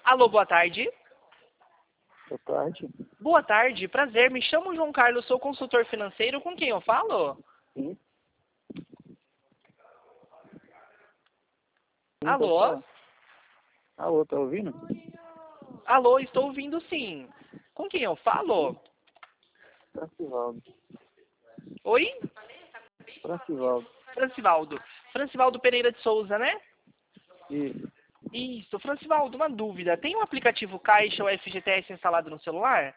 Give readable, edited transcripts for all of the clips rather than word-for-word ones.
Alô, boa tarde. Boa tarde. Boa tarde, prazer. Me chamo João Carlos, sou consultor financeiro. Com quem eu falo? Sim. Sim, pode Alô? falar. Alô, tá ouvindo? Alô, estou ouvindo sim. Com quem eu falo? Francivaldo. Oi? Francivaldo. Francivaldo. Francivaldo Pereira de Souza, né? Isso. Isso, Francivaldo, uma dúvida. Tem o aplicativo Caixa ou FGTS instalado no celular?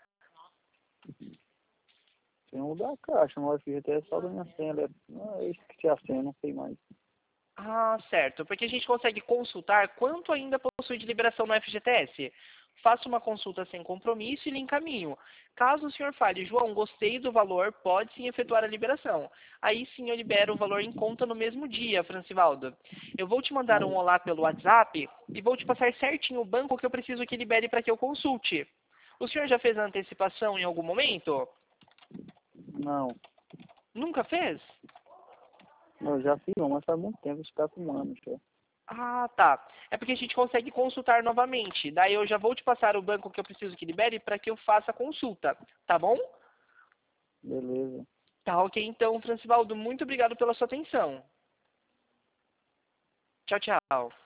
Tem um da Caixa, mas o FGTS só da minha senha. Eu esqueci a senha, não sei mais. Ah, certo. Porque a gente consegue consultar quanto ainda possui de liberação no FGTS. Faça uma consulta sem compromisso e lhe encaminho. Caso o senhor fale, João, gostei do valor, pode sim efetuar a liberação. Aí sim eu libero o valor em conta no mesmo dia, Francivaldo. Eu vou te mandar um Mas, olá pelo WhatsApp e vou te passar certinho o banco que eu preciso que libere para que eu consulte. O senhor já fez a antecipação em algum momento? não. Nunca fez? Eu já fiz uma, mas faz muito tempo, está com um ano já. Ah, tá. É porque a gente consegue consultar novamente. Daí eu já vou te passar o banco que eu preciso que libere para que eu faça a consulta, tá bom? Beleza. Tá ok, então, Francivaldo, muito obrigado pela sua atenção. Tchau, tchau.